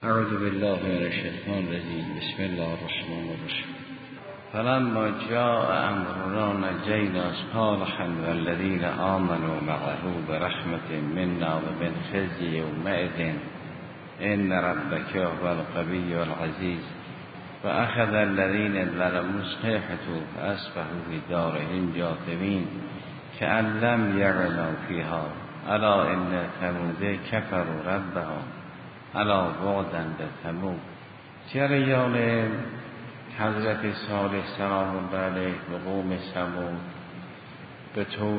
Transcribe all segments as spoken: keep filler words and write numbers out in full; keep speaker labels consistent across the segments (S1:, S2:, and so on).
S1: اعوذ بالله من الشیطان الرجیم. بسم الله الرحمن الرحیم. فلما جاء امرنا نجینا صالحا والذین آمنوا معه برحمة منا ومن خزي یومئذ ان ربك هو القوی العزیز فأخذ الذين ظلموا الصيحة فأصبحوا في دارهم جاثمين كأن لم يغنوا فيها الا ان ثمود كفروا ربهم الا بعدا بثمود. جریان حضرت صالح سلام الله علیه و قوم ثمود به طور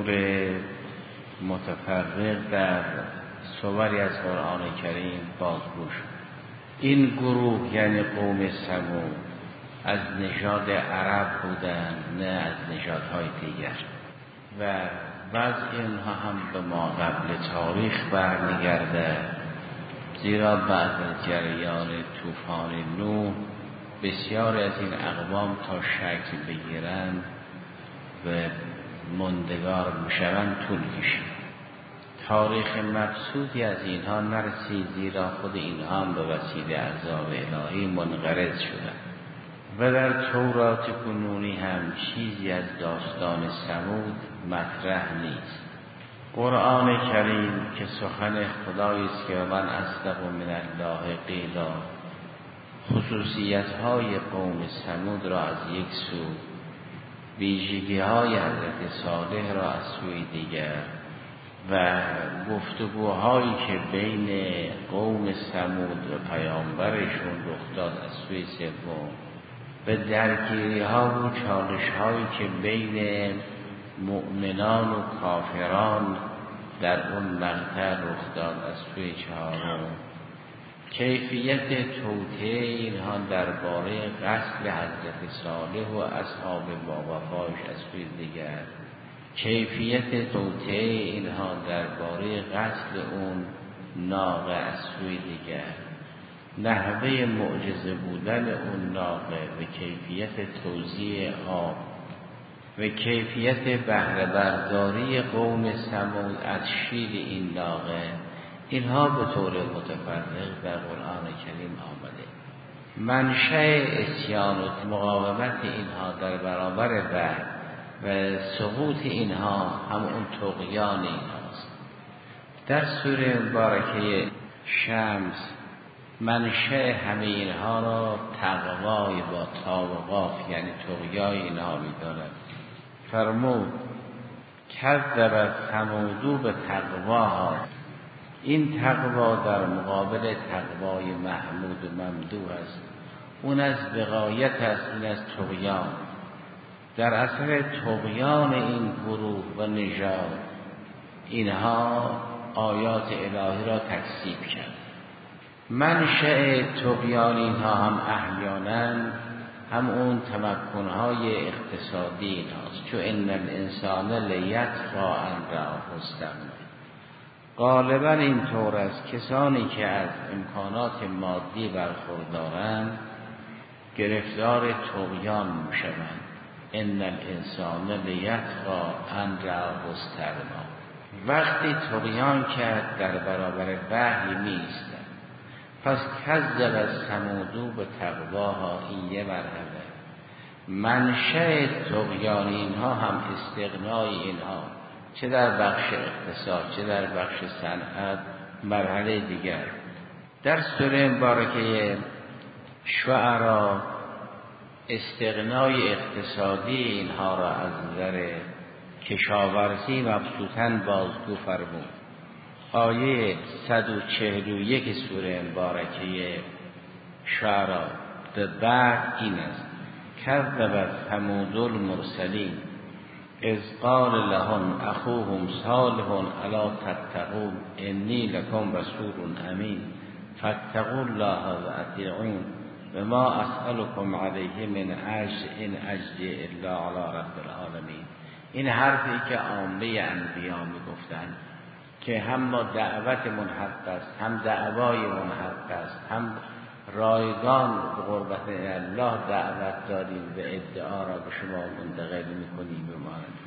S1: متفرق در صوری از قرآن کریم بازگو شد. این گروه یعنی قوم ثمود از نژاد عرب بودند، نه از نژادهای دیگر، و وضع اینها هم به ما قبل تاریخ برمیگرده، زیرا بعد از جریان طوفان نوح بسیار از این اقوام تا شکل بگیرند و ماندگار بشوند طول کشید. تاریخ مقصودی از اینها نرسید، زیرا خود اینها هم به وسیله عذاب الهی منقرض شدند و در تورات کنونی هم چیزی از داستان ثمود مطرح نیست. قرآن کریم که سخن خدایی است که من اصدق من الله قیلا، خصوصیت‌های قوم ثمود را از یک سو، ویژگی‌های حضرت صالح را از سوی دیگر و گفتگوهایی که بین قوم ثمود و پیامبرشون رخ داد از سوی سوم و درگیری‌ها و چالش‌هایی که بین مؤمنان و کافران در اون مقطع رخ داد از سوی چهارم، کیفیت توطئه اینها درباره قتل حضرت صالح و اصحاب باوفاش از سوی دیگر، کیفیت توطئه اینها درباره قتل اون ناقه از سوی دیگر، نحوه معجزه بودن اون ناقه و کیفیت توزیع آب و کیفیت بهره برداری قوم ثمود از شیر این ناقه، اینها به طور متفرق در قرآن کریم آمده. منشأ اسیان و مقاومت اینها در برابر وحی و سقوط اینها هم اون طغیان اینهاست. در سوره مبارکه شمس منشأ همه اینها را تقوای با تا و قاف یعنی طغیان اینها می‌داند. فرمود کذب ثمود به تقواها، این تقوا در مقابل تقوای محمود و ممدوح است، اون از بغایت است، این از طغیان. در اثر طغیان این گروه و نژاد اینها آیات الهی را تکذیب کرد. منشأ طغیان اینها هم احیانا هم اون تمکنهای اقتصادی اینهاست، چون ان الانسان لیطغی ان رآه استغنی. غالبا این طور است کسانی که از امکانات مادی برخوردارند گرفتار طغیان میشوند. ان الانسان لیطغی ان رآه استغنی. وقتی طغیان کرد در برابر وحی نیست. پس کذب ثمود به تقواها، این یه مرحله. منشأ طغیان اینها هم استغنای اینها، چه در بخش اقتصاد چه در بخش صنعت، مرحله دیگر. در سوره مبارکه شعراء استغنای اقتصادی اینها را از نظر کشاورزی مبسوطاً بازگو فرمود. آیه صد و چهل و یک سوره مبارکه شعراء به بعد این است: کذبت ثمود المرسلین اذ قال لهم اخوهم صالح الا تتقون انی لکم رسول امین فاتقوا الله و اطیعون و ما اسألكم علیه من اجر ان اجری الا علی رب العالمین. این حرفی که عامه انبیا میگفتند که هم ما دعوتمون حق است، هم دعوای من حق است، هم رایگان به قربت الله دعوت داریم و ادعا را به شما منتقل میکنیم. بماند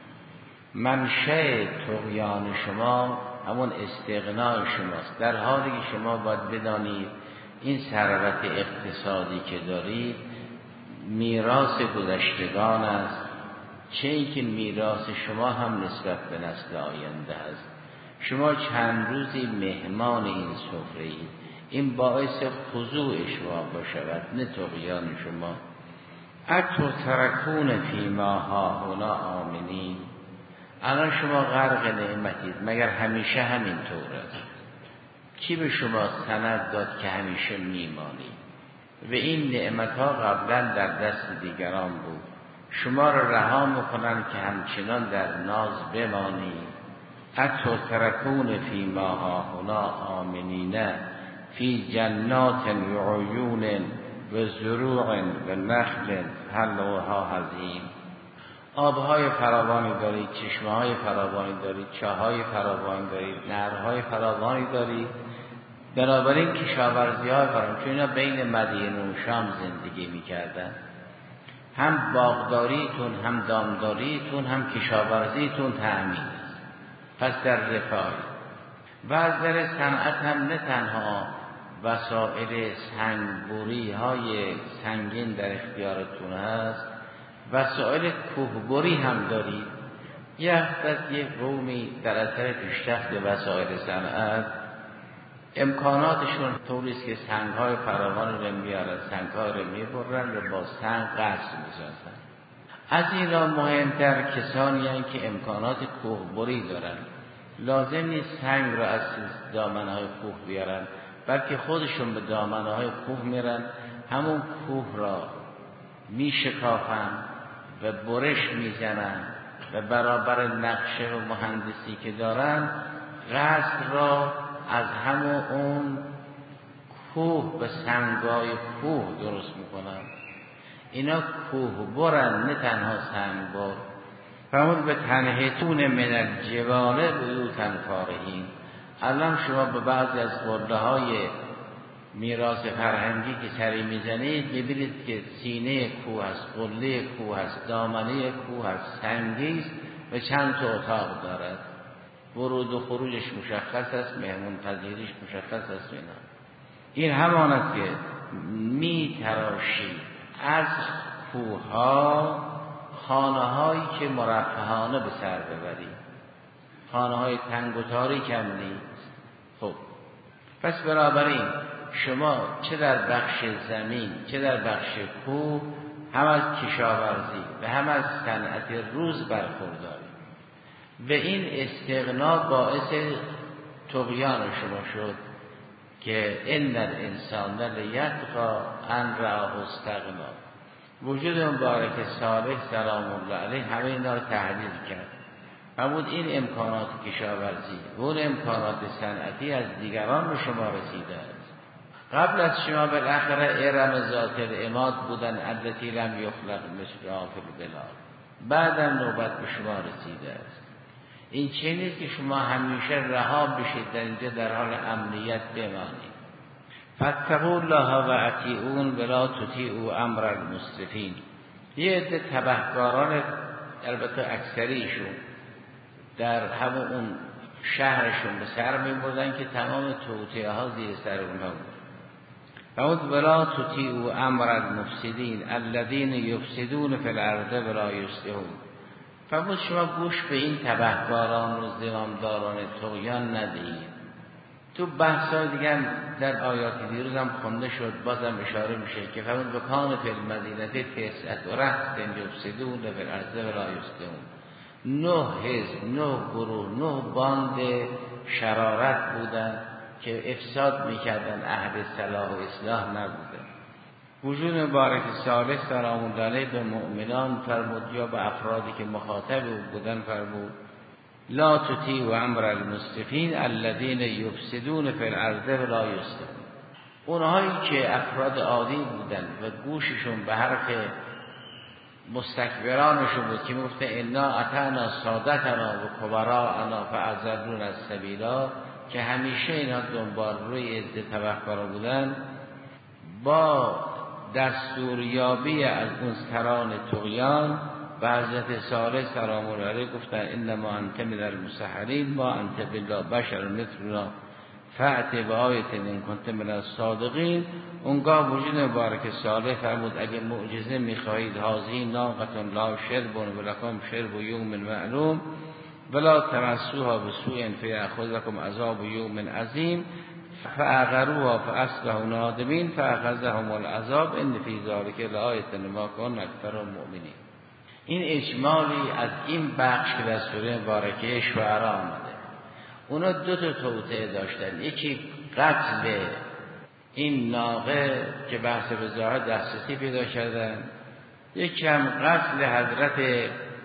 S1: منشأ طغیان شما همون استغنای شماست، در حالی که شما باید بدانید این ثروت اقتصادی که دارید میراث گذشتگان است، چه اینکه میراث شما هم نسبت به نسل آینده است. شما چند روزی مهمان این سفره اید، این باعث خضوع شما باشد نه طغیان شما. اتو ترکون فی ما هاهنا آمنین، الان شما غرق نعمتید، مگر همیشه همین طور است؟ کی به شما سند داد که همیشه میمانید؟ و این نعمتها قبلا در دست دیگران بود، شما را رها میکنن که همچنان در ناز بمانید. اتو ترکون فی ما هاهنا آمنین فی جنات و عیون و زروع و نخل حلوها هضیم. آبهای فراوانی دارید، چشمه‌های فراوانی دارید، چاهای فراوانی دارید، نهرهای فراوانی دارید. بنابراین کشاورزی‌های فراوان، چون اینا بین مدینه و شام زندگی می‌کردن، هم باغداریتون هم دامداریتون هم کشاورزیتون تأمین است، پس در رفاه. و از در صنعت هم نه تنها وسایل سنگبری های سنگین در اختیارتون هست، وسایل کوهبری هم دارید. یه وقت یک قومی در اثر پیشرفت وسایل صنعت امکاناتشون طوریست که سنگ‌های فراوان رو میارن، سنگ‌ها رو میبرن و با سنگ قصر میسازن. از این را مهمتر کسانی هستند که امکانات کوهبری دارن، لازم نیست سنگ رو از دامنه‌های کوه بیارن، بلکه خودشون به دامنه‌های کوه میرن، همون کوه را میشکافن و برش میزنن و برابر نقشه و مهندسی که دارن قصر را از همون اون کوه به سنگای کوه درست میکنن. اینا کوه برن نه تنها سنگ بر. فرمود به تنحتون من الجبال بیوتا فارهین. الان شما به بعضی از قله های میراث فرهنگی که سری میزنید میبینید که سینه کوه هست، قله کوه هست، دامنه کوه هست، سنگی است و چند تا اتاق دارد. ورود و خروجش مشخص است، مهمون پذیریش مشخص است. اینا این همان است که می تراشید از کوه ها خانه هایی که مرفهانه به سر ببرید، خانه های تنگ و تاریک هم نیست. خب پس بنابراین شما چه در بخش زمین چه در بخش کوه هم از کشاورزی و هم از صنعت روز برخوردارید و این استغنا باعث طغیان شما شد که ان الانسان لیطغی ان رآه استغنا. وجود مبارک صالح سلام الله علیه همه اینا رو تحلیل کرد. فرمود این امکانات کشاورزی و اون امکانات صنعتی از دیگران به شما رسیده است. قبل از شما بالاخره ارم ذات العماد بودن التي لم یخلق مثلها فی البلاد، بعدم نوبت به شما رسیده است. این چه نیست که شما همیشه رها بشید در اینجا در حال امنیت بمانید. فاتقوا الله و اطیعون ولا تطیعوا امر المسرفین. یه عده تبهکاران، البته اکثریشون در همون اون شهرشون به سر می‌بردن که تمام توطئه ها زیر سر اونها بود. فرمود ولا تطیعوا امر المفسدین الذین یفسدون فی الارض ولا یصلحون. فرمود شما گوش به این تبهکاران و زمامداران طغیان ندهید. تو بحثای دیگه در آیات دیروز هم خونده شد، بازم اشاره میشه که فرمود بکان فی المدینه تسعة رهط یفسدون فی الارض ولا یصلحون. نه حزب، نه گروه، نه باند شرارت بودن که افساد میکردن، اهل صلاح و اصلاح نبودن. وجود مبارک صالح سلام الله علیه به مؤمنان فرمود یا به افرادی که مخاطب بودن فرمود لا تطیعوا امر المسرفین الذین یفسدون فی الارض ولا یصلحون. اونهایی که افراد عادی بودن و گوششون به حرف مستکبرانشون بود که میگفت انا اطعنا سادتنا و کبراءنا فاضلونا السبیلا، که همیشه اینا دنبال روی عده تبهکارا بودن، با دستوریابی از اون سران طغیان و حضرت صالح سلام الله علیه گفتن انما انت من المسحرین ما انت بالله بشر مثلنا فأت بآیة ان کنت من الصادقین. اونگاه وجود مبارک صالح فرمود اگه معجزه میخواهید هذه ناقة لا شرب ولکم شرب یوم معلوم ولا تمسوها بسوء فیأخذکم عذاب یوم عظیم فعقروها فاصبحوا نادمین فاخذهم العذاب ان فی ذلک لآیة لما کانوا اکثر المؤمنین. این اجمالی از این بخش که در سوره مبارکه شعراء آمده. اونا دو تا توطئه داشتن، یکی قتل این ناقه که بحث به ظاهر دسترسی پیدا کردن، یکی هم قتل حضرت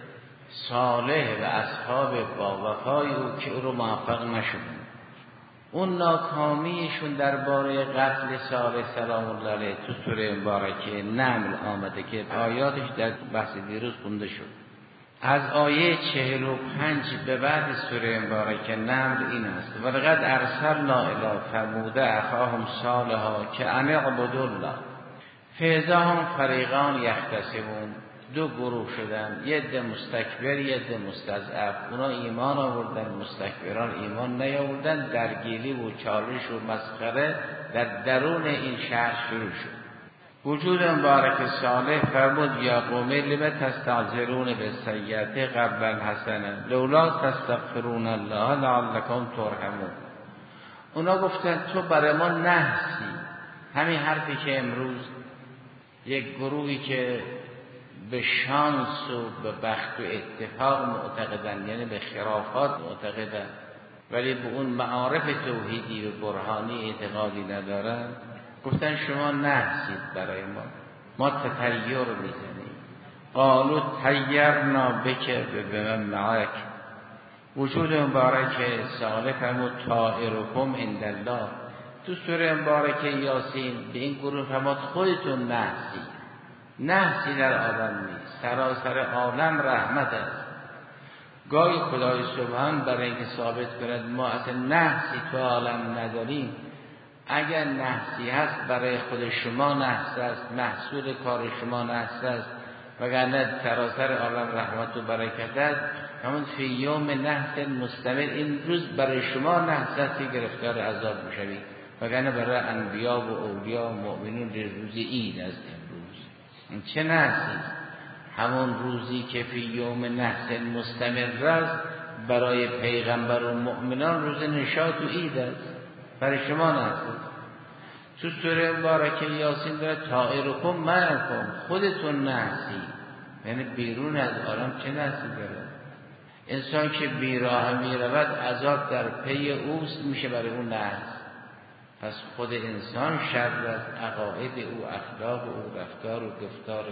S1: صالح و اصحاب با وفای او که او رو موفق نشدن. اون ناکامیشون درباره قتل صالح سلام الله علیه تو سوره مبارکه نمل آمده که آیاتش در بحث دیروز خونده شد. از آیه چهل و پنج به بعد سوره مبارکه نمل این است: ولقد ارسلنا الی ثمود اخاهم صالحا که ان اعبدوا الله فاذا هم فریقان یختصمون. دو گروه شدن، یه عده مستکبر یه عده مستضعف. اونا ایمان آوردن، مستکبران ایمان نیاوردن. درگیری و چالش و مسخره در درون این شهر شروع شد. وجود مبارک صالح فرمود یا قوم لم تستعجلون بالسیئة قبل الحسنة لولا تستغفرون الله لعلکم ترحمون. اونا گفتن تو برای ما نحسی. همین حرفی که امروز یک گروهی که به شانس و به بخت و اتفاق معتقدن، یعنی به خرافات معتقدن، ولی به اون معارف توحیدی و برهانی اعتقادی ندارن، گفتن شما نحسید برای ما، ما تطیر میزنیم. قالوا طیرنا بک و بمن معک. وجود مبارک صالح فرمود طائرکم عند الله. تو سوره مبارک یاسین به این گروه فرمود خودتون نحسید. نحسی در عالم نیست، سراسر عالم رحمت است. گاهی خدای سبحان برای اینکه ثابت کند ما اصلا نحسی تو عالم نداریم، اگر نحسی هست برای خود شما نحس است، محصول کار شما نحس است، وگرنه سراسر عالم رحمت و برکت است. همون فی یوم نحس مستمر، این روز برای شما نحس است که گرفتار عذاب میشوید، وگرنه برای انبیا و اولیا و مؤمنون روز عید است. این چه نحسی؟ همون روزی که فی یوم نحس مستمر است برای پیغمبر و مؤمنان روز نشاط و عید است، برای شما نحس. تو سوره مبارکه یاسین داره طائرکم معکم، خودتون نحسی، یعنی بیرون از عالم چه نحسی داره؟ انسان که بیراه می رود عذاب در پی اوست، میشه برای اون نحس. پس خود انسان شر است، عقاید او، اخلاق او، رفتار و گفتار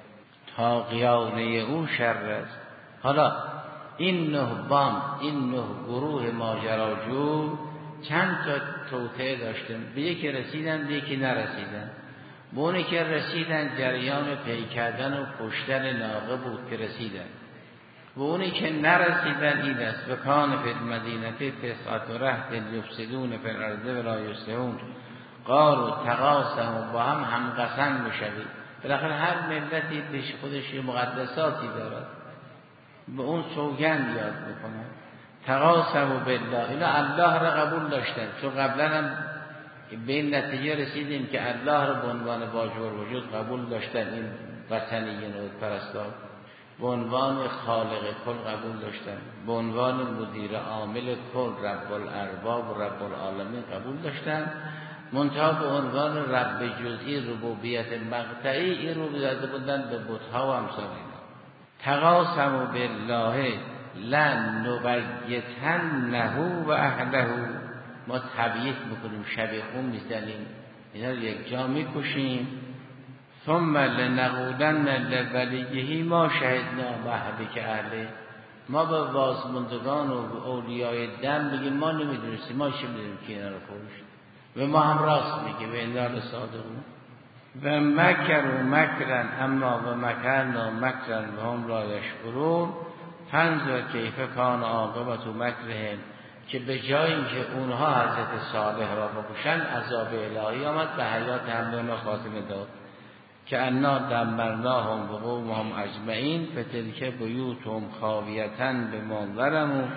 S1: طاغیانه او شر است. حالا این نه بام، این نه گروه ماجراجو چند تا توطئه داشتن، به یکی رسیدن به یکی نرسیدن. به اونی که رسیدن جریان پی کردن و کشتن ناقه بود که رسیدن. و اونی که نرسیدن این است: و کان فی المدینه تسعة رهط یفسدون فی الارض ولا یصلحون قالوا تقاسموا، با هم هم قسم بشوید. بالاخره هر ملتی پیش خودش مقدساتی دارد، به اون سوگند یاد میکنن. تقاسموا بالله، اینا الله را قبول داشتن، چون قبلا هم به این نتیجه رسیدیم که الله را به عنوان واجب وجود قبول داشتن. این وثنیین و پرستان به عنوان خالق کل قبول داشتن، به عنوان مدیر عامل کل رب الارباب و رب العالمین قبول داشتن. منتها به عنوان رب جزئی ربوبیت مقطعی این رو داده بودن به بت‌ها و امثال اینا. تقاسموا بالله لن نبیتنه و اهله، ما تبییت میکنیم، شب خون میزنیم، اینا رو یک جا میکشیم. ثم لنقولن لولیه ما شهدنا مهلک اهله، ما به بازماندگان و به اولیای دم بگیم ما نمیدونستیم، ما چه میدونیم که اینا رو کشت، و ما هم راست میگیم و اینا رو صادقون. و مکروا مکرا اما و مکرنا مکرا و هم لا یشعرون فانظر کیف کان عاقبت مکرهم، که به جای اینکه اونها حضرت صالح را بکشن عذاب الهی آمد به حیات همه خاتمه داد. که انا دمرناهم و قومهم اجمعین فتلک بیوتهم خاویة بما ظلموا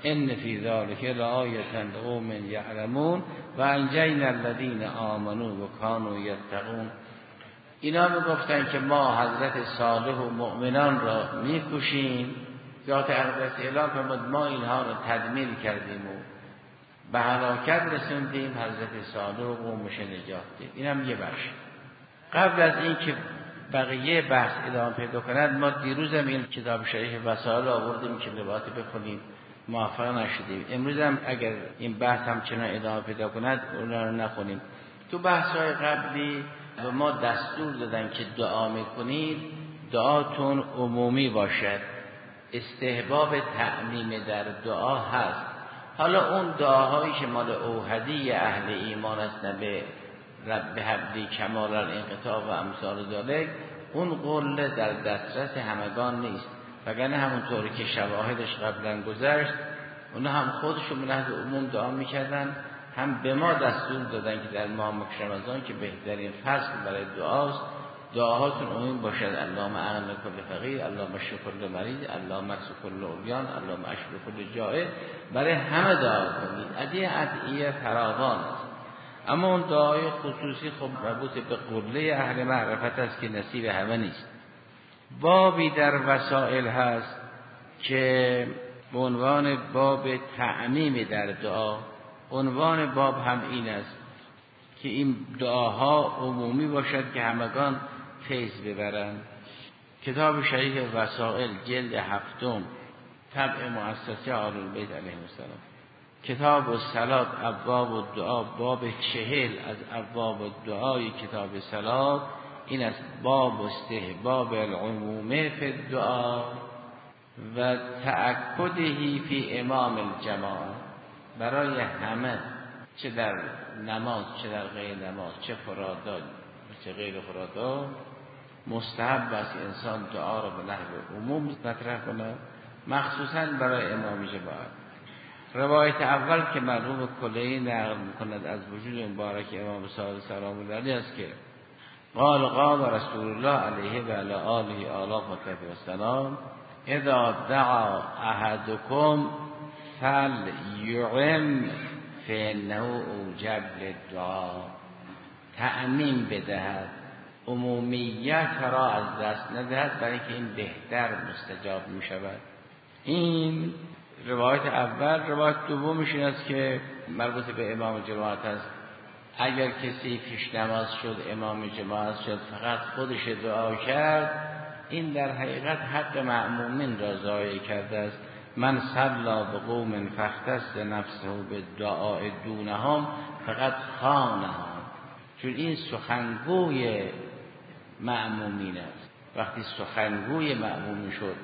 S1: ان فی ذلک لآیة لقوم یعلمون و انجینا الذین آمنوا و کانوا یتقون. اینا میگفتن که ما حضرت صالح و مؤمنان را میکشیم، ذات اقدس اعلام فرمود ما اینها را تدمیر کردیم و به هلاکت رسوندیم، حضرت صالح و قومش نجات دید. اینم یه بخش. قبل از این که بقیه بحث ادامه پیدا کند، ما دیروزم این کتاب شریف وسائل آوردیم که روایت بخونیم، موفق نشدیم. امروز هم اگر این بحث هم چنان ادامه پیدا کند اونا رو نخونیم. تو بحث‌های قبلی به ما دستور دادن که دعا میکنید دعاتون عمومی باشد، استحباب تعمیم در دعا هست. حالا اون دعاهایی که مال اوحدی اهل ایمان است، به رب حبلی کمال الانقطاع و امثال ذالک، اون قله در دسترس همگان نیست، وگرنه همونطوری که شواهدش قبلا گذشت اونا هم خودشون به نحو عموم دعا میکردن، هم به ما دستور دادن که در ماه رمضان که بهترین فصل برای دعاست، دعاهاتون عمومی باشد. اللهم اغن کل فقیر، اللهم اشف کل مریض، اللهم اکس کل عریان، اللهم اشف کل جائع. برای همه دعا کنید. ادعیه ادعیه فراوان است، اما اون دعای خصوصی خب مربوط به قله اهل معرفت است که نصیب همه نیست. بابی در وسائل هست که به عنوان باب تعمیم در دعا، عنوان باب هم این است که این دعاها عمومی باشد که همگان فیض ببرند. کتاب شریف وسائل جلد هفتم طبع مؤسسه آل البیت علیهم السلام، کتاب الصلاة ابواب الدعا، باب چهل از ابواب الدعای کتاب صلاة این است: باب استحباب العمومه فی الدعا و تأکدهی فی امام الجماعه. برای همه، چه در نماز چه در غیر نماز، چه فرادا چه غیر فرادا، مستحب است انسان دعا را به نحو عموم مطرح کنه، مخصوصا برای امام جماعت. روایت اول که مرحوم کلینی نقل میکند از وجود مبارک امام صادق سلام الله علیه است که قال قال رسول الله علیه و علی آله آلاف و کفر السلام اذا دعا احدکم فلیعم فانه اوجب للدعا. تعمیم بدهد، عمومیت را از دست ندهد، برای که این بهتر مستجاب می شود. این روایت اول. روایت دومش این است که مربوط به امام جماعت است: اگر کسی پیش نماز شد، امام جماعت شد، فقط خودش دعا کرد، این در حقیقت حق مأمومین را ضایع کرده است. من صلا به قوم فاختص نفسه به دعاء دونهم فقط خانهم. چون این سخنگوی مأمومین است. وقتی سخنگوی مأمومین شد،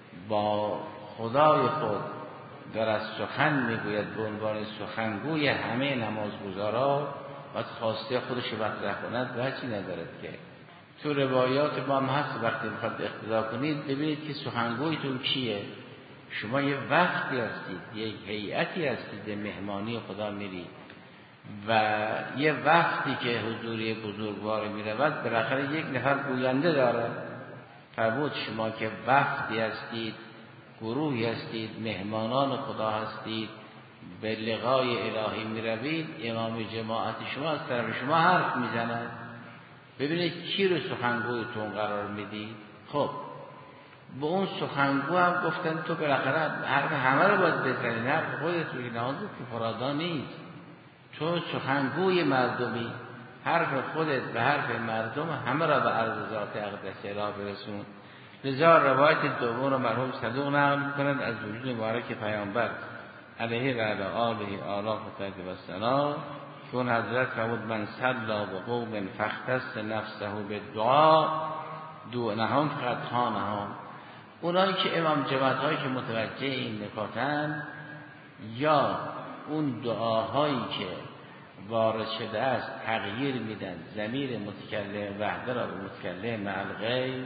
S1: با خدای خود دارد سخن میگوید به عنوان سخنگوی همه نمازگزارا، و خواسته خودش رو مطرح کند و چی ندارد که تو روایات ما هم هست. وقتی میخواد اقتدا کنید ببینید که سخنگویتون کیه. شما یه وقتی هستید، یک هیئتی هستید، به مهمانی خدا میرید و یه وقتی که حضوری بزرگوار میرود بالاخره یک نفر گوینده داره. فرمود شما که وقتی هستید، گروهی هستید، مهمانان خدا هستید، به لقای الهی میروید، امام جماعت شما از طرف شما حرف میزند. ببینید کی رو سخنگویتون قرار میدید. خب به اون سخنگو هم گفتن تو بالاخره حرف همه رو باید بزنی، حرف خودت رو، که نازو که فرادا نیست. تو سخنگوی مردمی، حرف خودت به حرف مردم همه را به عرض ذات اقدس اله برسون. لذا روایت دوم رو مرحوم صدوق نقل می‌کنند از وجود مبارک پیامبر علیه و علی آله آلاف و طیب و سلام که اون حضرت فرمود من صلا به قوم فاختص نفسه بالدعاء دونهم فقط خانهم. اونایی که امام جماعت‌هایی که متوجه این نکاتن، یا اون دعاهایی که وارد شده است تغییر میدن، ضمیر متکلم وحده را به متکلم مع الغیر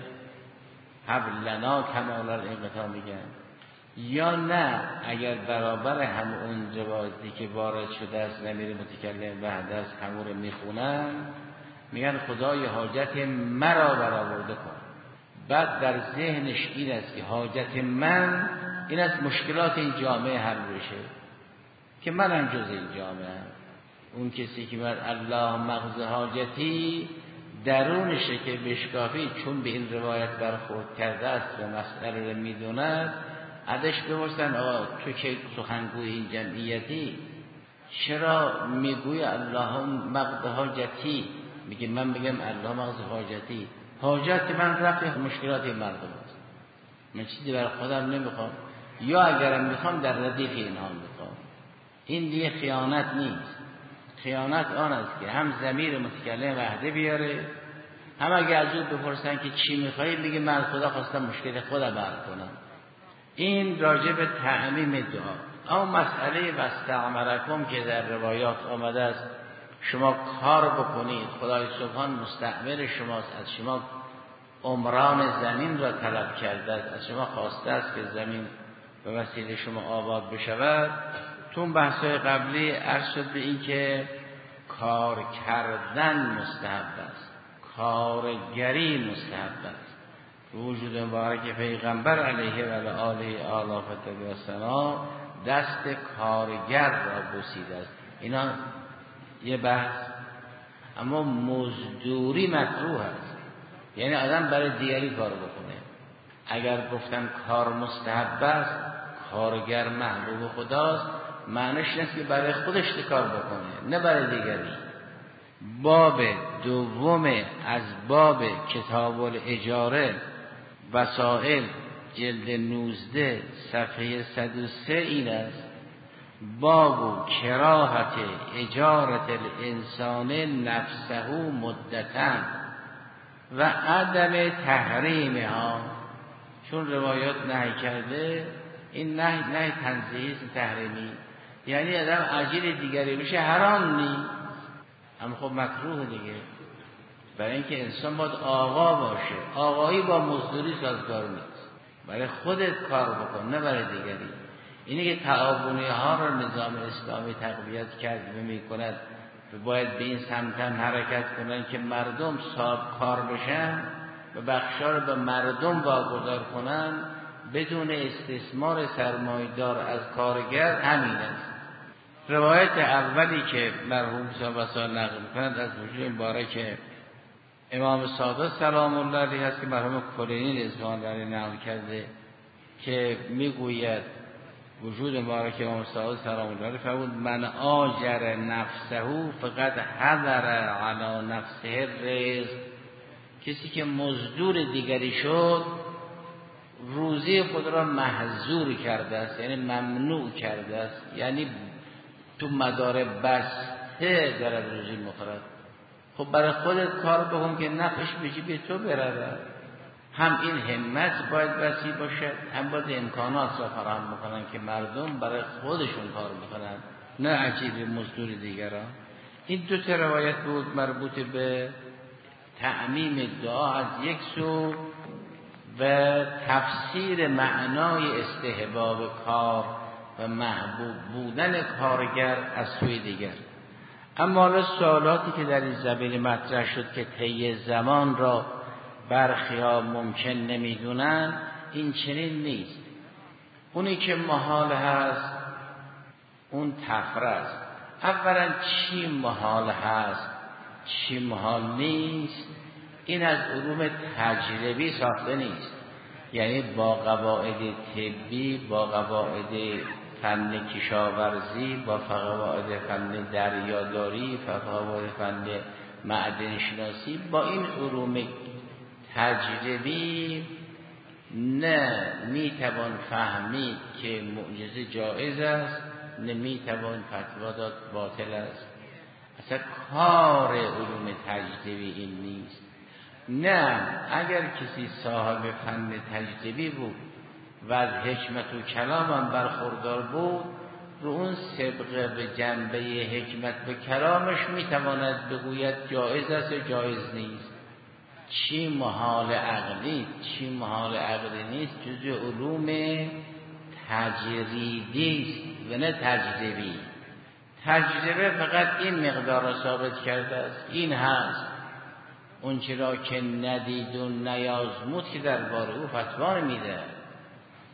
S1: هب لنا کمال الانقطاع میگن، یا نه اگر برابر هم اون روایتی که وارد شده است ضمیر متکلم وحده است همون رو میخونن، میگن خدای حاجت مرا برآورده کن. بعد در ذهنش این است که حاجت من این از مشکلات این جامعه حل بشه که منم جز این جامعه هم. اون کسی که بر الله مغز حاجتی درونشه که بشکافی چون به این روایت برخورد کرده است و مسئله رو میدوند ازش بپرسن آقا تو که سخنگوی این جمعیتی چرا میگوی الله مغز حاجتی؟ میگه من میگم الله مغز حاجتی. حاجت من رفع مشکلات مردم است، من چیزی برای خودم نمیخوام، یا اگرم میخوام در ردیف اینها میخوام. این دیگه خیانت نیست. خیانت آن است که هم ضمیر متکلم وحده بیاره، هم اگه از او بپرسن که چی میخوایی بگه من خدا خواستم مشکل خودم حل کنم. این راجع به تعمیم دعا. اما مسئله واستعمرکم که در روایات آمده است شما کار بکنید، خدای سبحان مستعمر شماست، از شما عمران زمین را طلب کرده است، از شما خواسته است که زمین به وسیله شما آباد بشود. تو بحث‌های قبلی عرض شد به این که کار کردن مستحب است، کارگری مستحب است. وجود مبارک پیغمبر علیه و آله آلافت و سنا دست کارگر را بوسیده است. اینا یه بحث. اما مزدوری مکروه است، یعنی آدم برای دیگری کار بکنه. اگر گفتن کار مستحب است، کارگر محبوب خداست، معنیش نیست که برای خودش کار بکنه، نه برای دیگری. باب دوم از باب کتاب الاجاره وسائل جلد نوزده صفحه صد و سه این است: باب کراهت اجارت الانسان نفسه مدتا و عدم تحریمها. چون روایات نهی کرده، این نهی نهی تنزیهی است، تحریمی، یعنی آدم اجیر دیگری بشه حرام نیست، اما خب مکروه دیگه. برای اینکه انسان باید آقا باشه، آقایی با مزدوری سازگار نیست. برای خودت کار بکن، نه برای دیگری. اینی که تعاونی ها را نظام اسلامی تقویت کرد و می کند و باید به این سمت هم حرکت کنند که مردم صاحب کار بشن و بخشا را به مردم واگذار کنند بدون استثمار سرمایه‌دار از کارگر. همین است. روایت اولی که مرحوم صاحب وسائل نقل می‌کنند از وجود مبارک امام صادق سلام الله علیه هست که مرحوم کلینی رضوان الله نقل کرده که میگوید وجود مبارک امام صادق سلام الله علیه فرمود من آجر نفسه فقط حضر علی نفسه الرزق. کسی که مزدور دیگری شد روزی خود را محظور کرده است، یعنی ممنوع کرده است، یعنی تو مدار بسته دارد روزی مخورد. خب برای خودت کار بکن که نفعش بجی به تو برود. هم این همت باید وسیع باشد، هم باید امکانات را فراهم بکنن که مردم برای خودشون کار بکنن، نه اجیر مزدور دیگران. این دو تا روایت بود مربوط به تعمیم دعا از یک سو و تفسیر معنای استحباب کار و محبوب بودن کارگر از سوی دیگر. اما حالا سوالاتی که در این زمینه مطرح شد که طی زمان را برخی‌ها ممکن نمیدونن، این چنین نیست. اونی که محال هست اون تفره است. اولا چی محال هست چی محال نیست این از علوم تجربی ساخته نیست، یعنی با قواعد طبی، با قواعد فن کشاورزی، با قواعد فن دریاداری، با قواعد فن معدن شناسی، با این علوم تجربی نه میتوان فهمید که معجزه جایز است، نه میتوان فتوا داد باطل است. اصلا کار علوم تجربی این نیست. نه اگر کسی صاحب فن تجربی بود و از حکمت و کلام هم برخوردار بود، رو اون سبقه به جنبه حکمت به کلامش میتواند بگوید جایز است یا جایز نیست. چی محال عقلی چی محال عقلی نیست جزء علوم تجریدی است و نه تجربی. تجربه فقط این مقدار را ثابت کرده است، این هست. اون چرا که ندید و نیازمود که درباره او فتوا میده.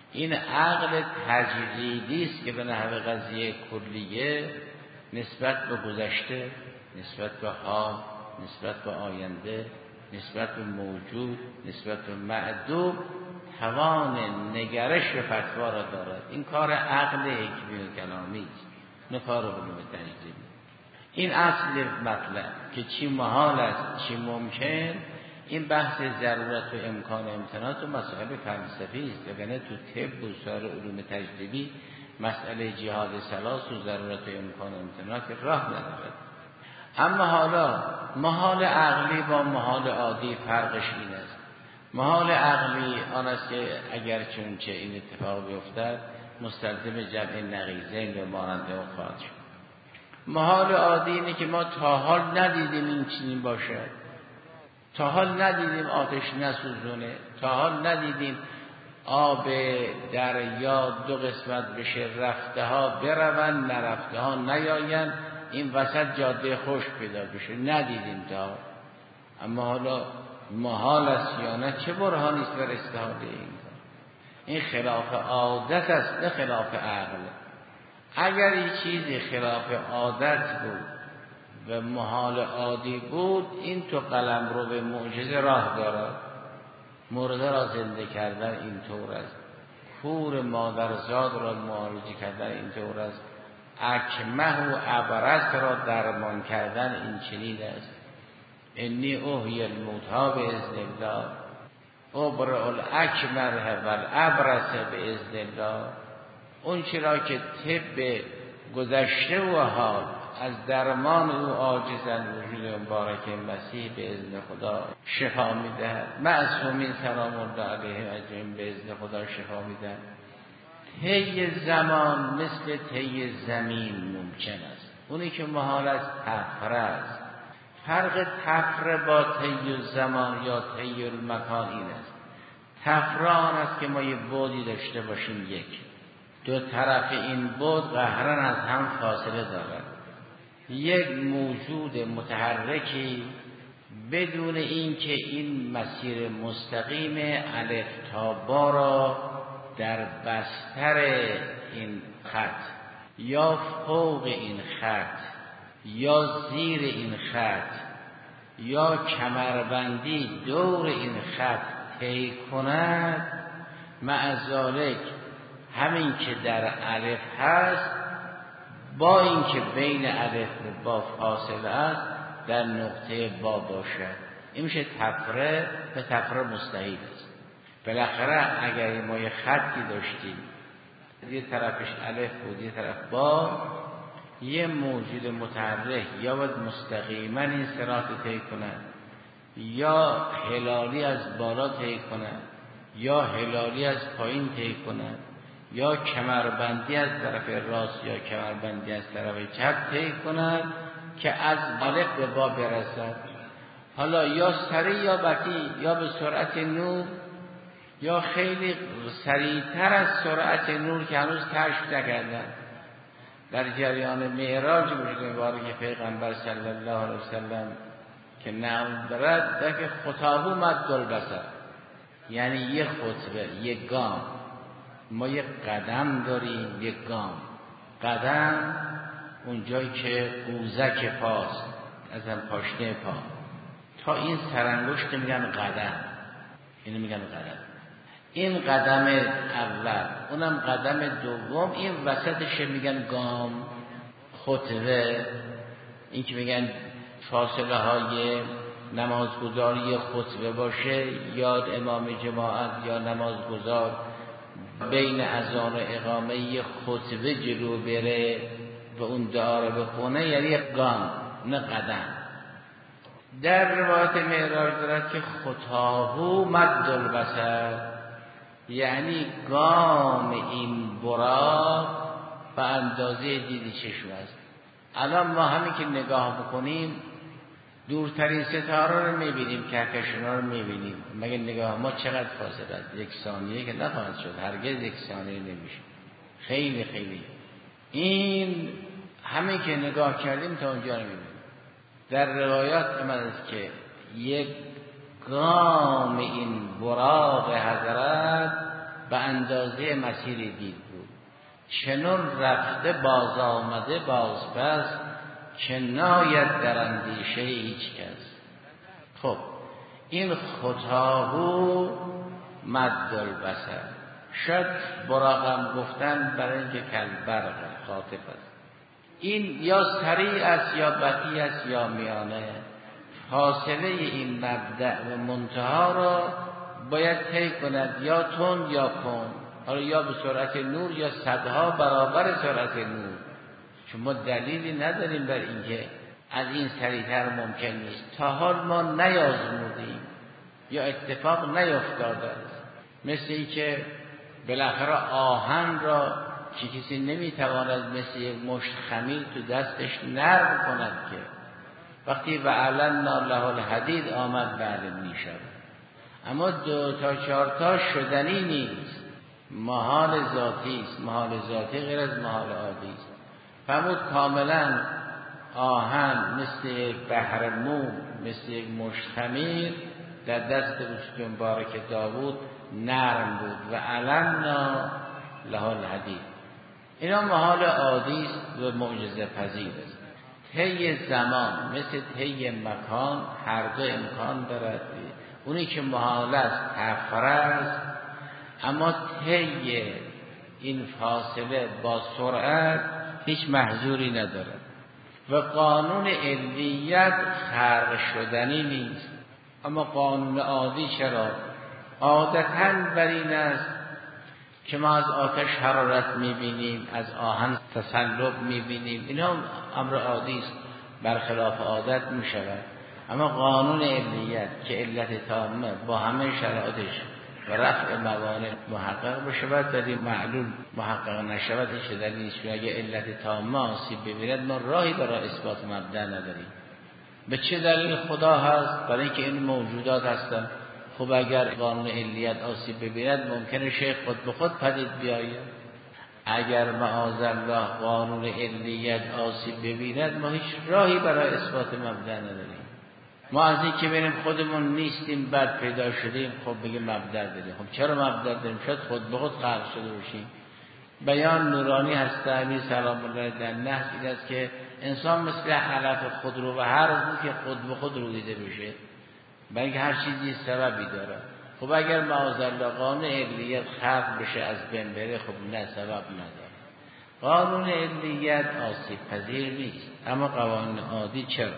S1: این عقل تجریدی است که به نحو قضیه کلیه نسبت به گذشته، نسبت به حال، نسبت به آینده، نسبت به موجود، نسبت به معدوم توان نگرش و فتوا را دارد. این کار عقل حکمی و کلامی است، نه کار علوم تجربی. این اصل مطلب که چی محال است چی ممکن، این بحث ضرورت و امکان و امتناع و مسائل فلسفی است. وگرنه تو طب و سایر علوم تجربی مسئله جهاد ثلاث و ضرورت و امکان و امتناع که راه ندارد. اما حالا محال عقلی با محال عادی فرقش این است. محال عقلی آن است که اگر چونچه این اتفاق بیفتد مستلزم جمع نقیضین و مانند اون خواهد شد. محال عادی اینه که ما تا حال ندیدیم این چنین باشد، تا حال ندیدیم آتش نسوزونه، تا حال ندیدیم آب دریا دو قسمت بشه، رفته ها برون نرفته ها نیاین، این وسط جاده خشک پیدا بشه، ندیدیم تا. اما حالا محال است یا نه، چه برهانی است بر استحاله این؟ این خلاف عادت است نه خلاف عقل. اگر این چیزی خلاف عادت بود و محال عادی بود، این تو قلمرو به معجزه راه دارد. مرده را زنده کردن اینطور است، کور مادرزاد را معالجه کردن اینطور است، اکمه و ابرص را درمان کردن این چنین است. انی احیی الموتی باذن الله ابرئ الاکمه والابرص باذن الله. اون چرا که طب گذشته و حال از درمان او عاجزن، وجود مبارک مسیح به اذن خدا شفا میدهد. معصومین سلام الله علیهم اجمعین به اذن خدا شفا میدهد. طی زمان مثل طی زمین ممکن است. اونی که محال است تفره است. فرق تفره با طی زمان یا طی المکان این است. تفره آن است که ما یه بعدی داشته باشیم، یک دو طرف این بعد قهرن از هم فاصله دارد. یک موجود متحرکی بدون اینکه این مسیر مستقیم الف تا با را در بستر این خط یا فوق این خط یا زیر این خط یا کمربندی دور این خط طی کند، مع ذالک همین که در الف هست با این که بین الف و با فاصله است در نقطه با باشد، این میشه تفره. به تفره مستحیل است. بالاخره اگر ما یه خطی داشتیم یه طرفش الف بود یه طرف با، یه موجود متحرک یا باید مستقیما این صراط طی کند یا هلالی از بالا طی کند یا هلالی از پایین طی کند یا کمربندی از طرف راست یا کمربندی از طرف چپ طی کند که از الف به با برسد. حالا یا سریع یا بطیء، یا به سرعت نور یا خیلی سریعتر از سرعت نور که هنوز کشف نکردن. در جریان معراج وجود مبارک پیغمبر صلی الله علیه وسلم که نام دارد در که خطابو مد البصر، یعنی یه خطبه، یک گام. ما یک قدم داریم، یک گام. قدم اون جایی که قوزک پاست، از هم پاشنه پا تا این سرانگشت میگن قدم، اینو میگن قدم. این قدم اول، اونم قدم دوم، این وسطش میگن گام، خطبه. این که میگن فاصله های نمازگزاری خطبه باشه یا امام جماعت یا نمازگزار بین اذان و اقامه یه خطبه جلو بره و اون دعا رو بخونه، یعنی یک گام نه قدم. در روایت معراج دارد که خطاهو مد البصر، یعنی گام این براق به اندازه دید چشم است. الان ما همین که نگاه بکنیم دورترین ستاره رو میبینیم، کهکشان‌ها رو میبینیم، مگه نگاه ما چقدر فاصله است؟ یک ثانیه که نخواهد شد، هرگز یک ثانیه نمیشه، خیلی خیلی. این همین که نگاه کردیم تا اونجا رو میبینیم. در روایات اومده است که یک گام این براق حضرت به اندازه مسیر دید بود. چنون رفته باز آمده باز پس، که ناید در اندیشه هیچ کس. خب این خطاهو مد البصر، شاید براقم گفتن برای اینکه کلبرق خاطب است. این یا سریع است یا بطیء است یا میانه. فاصله این مبدأ و منتها را باید طی کند، یا تند یا کند، حالا یا به سرعت نور یا صدها برابر سرعت نور. چون ما دلیلی نداریم بر اینکه از این سریعتر ممکن نیست. تا حال ما نیازمودیم یا اتفاق نیفتاده است. مثل این که بالاخره آهن را که کسی نمیتواند مثل یک مشت خمیر تو دستش نرم کند، که وقتی وعلنا له الحدید آمد بله میشود. اما دو تا چهار تا شدنی نیست، محال ذاتی است. محال ذاتی غیر از محال عادی است. فرمود کاملا آهن مثل یک بحر موم، مثل یک مشت خمیر در دست دوست مبارک داوود نرم بود. و علنا له الحدید. اینا محال عادی است و معجزه پذیر است. طی زمان مثل طی مکان هر دو امکان دارد. اونی که محال است تأخر است، اما طی این فاصله با سرعت هیچ محظوری ندارد. و قانون علیت خرق شدنی نیست. اما قانون عادی چرا؟ عادتاً بر این است که ما از آتش حرارت میبینیم، از آهن تصلب میبینیم، اینا امر عادی است، برخلاف عادت میشود. اما قانون علیت که علت تامه با همه شرایطش و رفع موانع محقق بشود، ولی معلول محقق نشود، این شدنی نیست. اگه علت تامه آسیب ببیند ما راهی برای اثبات مبدأ نداریم. به چه دلیل خدا هست؟ برای اینکه این موجودات هستن. خب اگر قانون علیت آسیب ببیند ممکنه شیخ خود به خود پدید بیاید. اگر معاذالله قانون علیت آسیب ببیند ما هیچ راهی برای اثبات مبدأ نداریم. ما از این که ببینیم خودمون نیستیم بعد پیدا شدیم خب بگیم مبدأ داریم. خب چرا مبدأ داریم؟ شاید خود به خود خلق شده باشیم. بیان نورانی هست علی سلام الله در نحس این است که انسان مثل علف خودرو و هر بود که خود به خود رویده بشه، برای اینکه هر چیزی سببی داره. خب اگر معاذالله قانون علیت خلق بشه از بین بره، خب نه سبب نداره. قانون علیت آسیب پذیر نیست، اما قوانین عادی چرا؟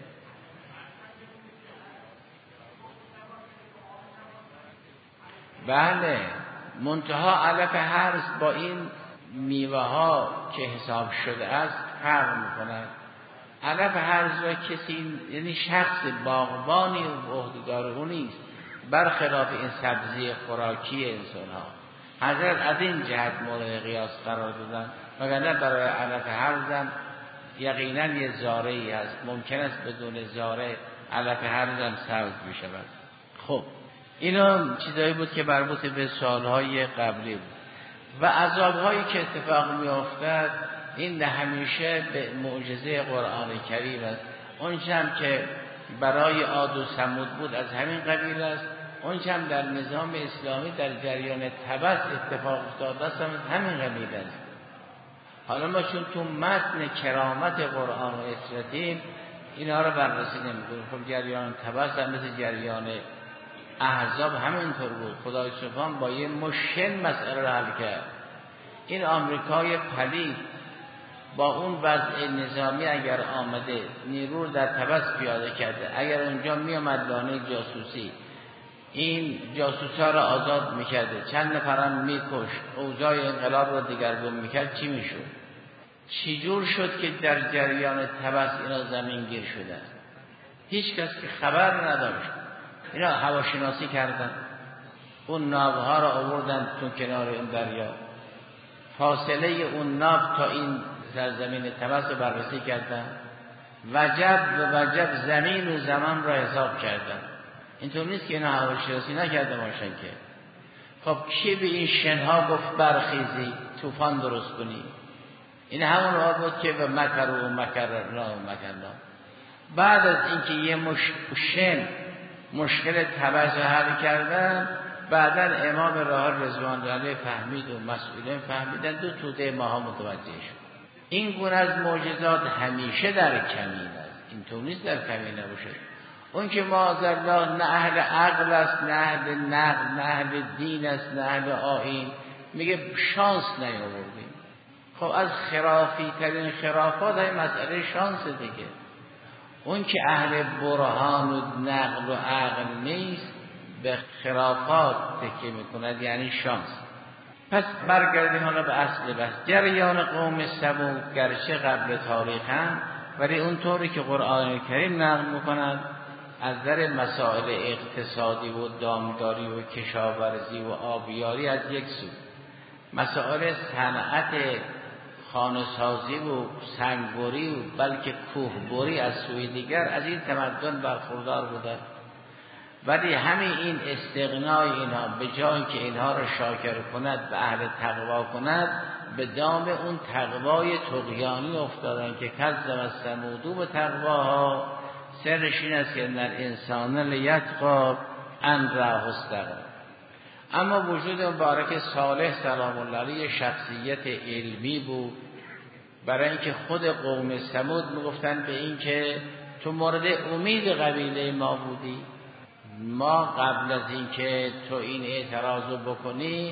S1: بله، منتها علف هرز با این میوه ها که حساب شده است فرق میکند. علف هرز را کسی، یعنی شخص باغبانی و عهده‌دار اون نیست، برخلاف این سبزی خوراکی انسان ها. حضرت از این جهت مورد قیاس قرار دادن، وگرنه برای علف هرزم یقینا یه زارعی هست، ممکن است بدون زارع علف هرزم سبز بشود. خب اینا چیزایی بود که مربوط به سالهای قبلی بود. و عذابهایی که اتفاق می افتد این همیشه به معجزه قرآن کریم است. اون هم که برای عاد و ثمود بود از همین قبیل است، اون هم در نظام اسلامی در جریان تبس اتفاق افتاده است از همین قبیل است. حالا ما چون تو متن کرامت قرآن و اسرتیم اینا رو بررسی نمی‌کنیم. خب جریان تبس هم مثل جریان احزاب همینطور بود. خدای سبحان با یه مشکل مسئله رو حل کرد. این آمریکای پلید با اون وضع نظامی اگر آمده نیرو در تبس پیاده کرده، اگر اونجا می آمد لانه جاسوسی این جاسوسا را آزاد میکرده، چند نفرم میکشت، اوضاع انقلاب را دیگرگون میکرد، چی میشد؟ چی جور شد که در جریان تبس اینا زمین گیر شدن؟ هیچ کس که خبر نداشت. اینا هواشناسی کردن، اون ناوها را آوردن تو کنار این دریا، فاصله اون ناو تا این سرزمین تبس رو بررسی کردن، وجب و وجب زمین و زمان را حساب کردن. اینطور نیست که اینا هواشناسی نکرده باشن که. خب کی به این شنها گفت برخیزی طوفان درست کنی؟ این همون راه بود که به مکر و مکر را و مکرنا. بعد از اینکه یه مش... شن مشکل تبس رو حل کردن، بعدا امام راه رضوان الله علیه فهمید و مسئولین فهمیدن دو توده ماها متوجه شد. این گونه از معجزات همیشه در کمین است، اینطور نیست در کمین نباشه. اون که معاذالله نه اهل عقل است، نه اهل نقل، نه اهل دین است، نه اهل آیین، میگه شانس نیاوردیم. خب از خرافی ترین خرافات های مسئله شانس دیگه. اون که اهل برهان و نقل و عقل نیست به خرافات تکیه میکند، یعنی شانس. پس برگردیم حالا به اصل بحث. جریان قوم ثمود گرچه قبل تاریخ هم، ولی اونطوری که قرآن کریم نقل میکند از در مسائل اقتصادی و دامداری و کشاورزی و آبیاری از یک سو، مسائل صنعت خانه‌سازی و سنگبری و بلکه کوهبری از سوی دیگر از این تمدن برخوردار بودند. ولی همین این استغنای اینها به جای که اینها را شاکر کند به اهل تقوا کند، به دام اون تقوای طغیانی افتادن که کذب از ثمودو به تقواها. سرش این است که در انسان لیتقی ان رآه استغنی. اما وجود مبارک صالح سلام الله علیه شخصیت علمی بود، برای اینکه خود قوم ثمود میگفتن به این که تو مورد امید قبیله ما بودی، ما قبل از اینکه تو این اعتراضو بکنی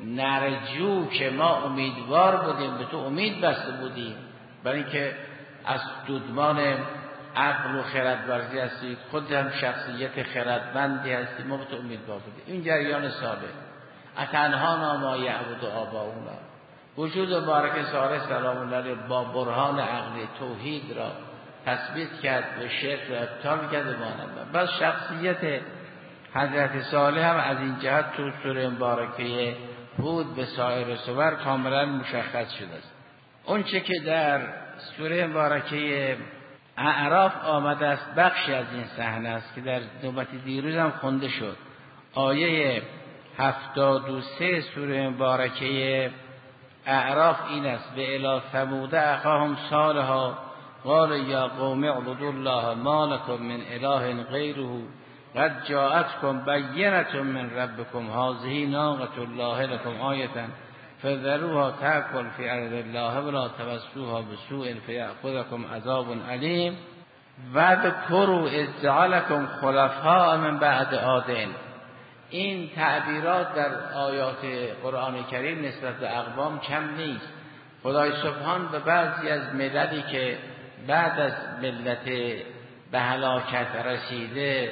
S1: نرجو که ما امیدوار بودیم، به تو امید بسته بودیم، برای اینکه از دودمان عقل و خرد ورزی هستی، خود هم شخصیت خردمندی هستی، ما به تو امیدوار بودیم. این جریان ثابت. اتنهانا ما یعبد آباؤنا، وجود مبارک صالح سلام الله علیه با برهان عقلی توحید را تثبیت کرد و شرک را ابطال کرد و مانند. بس شخصیت حضرت صالح هم از این جهت تو سوره مبارکه هود به سایر سور کاملا مشخص شده است. اون چه که در سوره مبارکه اعراف آمده است بخشی از این صحنه است که در نوبت دیروز هم خونده شد. آیه هفتاد و سه سوره مبارکه اعراف این است: به الی ثمود اخاهم صالحا قال یا قوم اعبدوا الله ما لكم من اله غیره قد جاءتكم بینة من ربكم هذه ناقة الله لكم آیة فذروها تأکل فی ارض الله ولا تمسوها بسوء فیأخذکم عذاب علیم واذکروا اذ جعلکم خلفاء من بعد عاد. این تعبیرات در آیات قرآن کریم نسبت به اقوام کم نیست. خدای سبحان به بعضی از مللی که بعد از ملت به هلاکت رسیده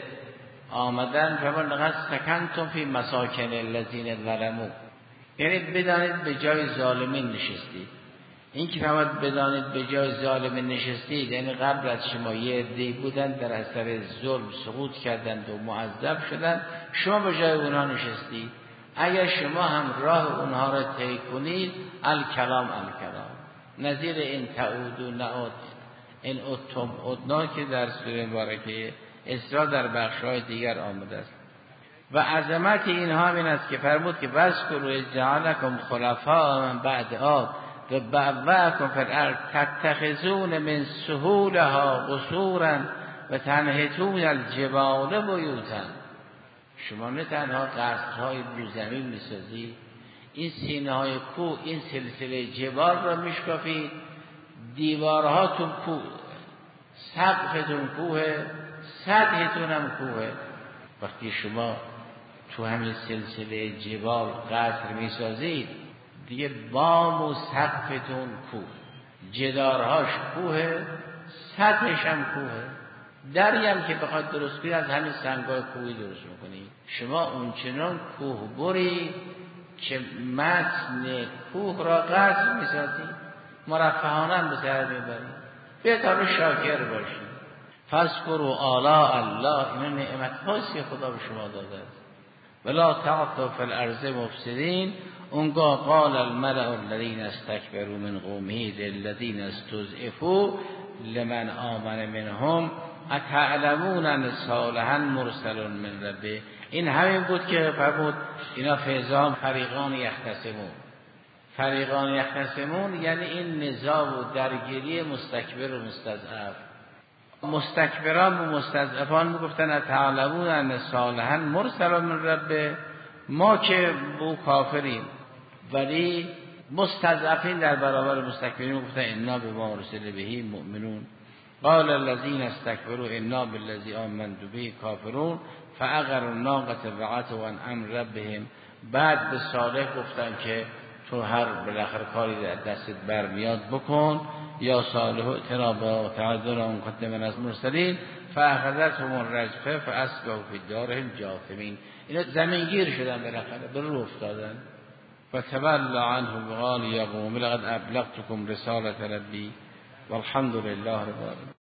S1: آمدن فرمان لقد سکنتم فی مساکن الذین ظلموا، یعنی بدانید به جای ظالمین نشستید. این که فرمان بدانید به جای ظالمین نشستید یعنی قبل از شما یه عده‌ای بودن در اثر ظلم سقوط کردند و معذب شدند، شما به جای اونها نشستید. اگر شما هم راه اونها را طی کنید الکلام الکلام، نظیر این تعودو نعود این اتم ادنا که در سوره مبارکه اسراء در بخش‌های دیگر آمده است. و عظمت اینها این است که فرمود که واذکروا جعلکم خلفاء من بعد عاد و بوأکم فی الارض تتخذون من سهولها قصورا و تنحتون الجبال بیوتا. شما نه تنها قصرهای روزمین میسازید، این سینه‌های کوه، این سلسله جبال را میشکافید، دیوارهاتون کوه، سقفتون کوه، سطحتون هم کوه. وقتی شما تو همین سلسله جبال قصر میسازید دیگه بام و سقفتون کوه، جدارهاش کوه، سطحش هم کوه. دری هم که بخواد درست کنید از همین سنگای کوهی درست میکنید. شما اونچنان کوه بری که متن کوه را قصر میسازید، مرفهانه هم به سر میبرید. بهتر شاکر باشید. فاذکروا آلاء الله، این نعمت هاست که خدا به شما داده است. ولا تعثوا فی الارض مفسدین. اونگاه قال الملأ الذین استکبروا من قومه للذین استضعفوا لمن آمن منهم اتعلمون ان صالحا مرسل من ربه. این همین بود که فرمود اینا فیضان فریقان یختصمون. فریقان یختصمون یعنی این نزاع و درگیری مستکبر و مستضعف. مستکبران و مستضعفان میگفتن اتعلمون ان صالحا مرسل من ربه، ما که بو کافریم ولی مستضعفین در برابر مستکبرین گفتن انا بما ارسل به مؤمنون قال الذين استكبروا انا بالذي آمنتم به کافرون فعقروا الناقة وعتوا عن امر ربهم. بعد به صالح گفتن که تو هر بالاخره کاری در دستت برمیاد بکن یا صالح اتنا با تعذر اون قدم من از مرسلین فاخذتهم الرجفه فاصبحوا في دارهم جاثمین. اینا زمینگیر شدن بالاخره در رو افتادن. فتولى عنهم وقال يا قوم لقد ابلغتكم رسالة ربي والحمد لله رب العالمين.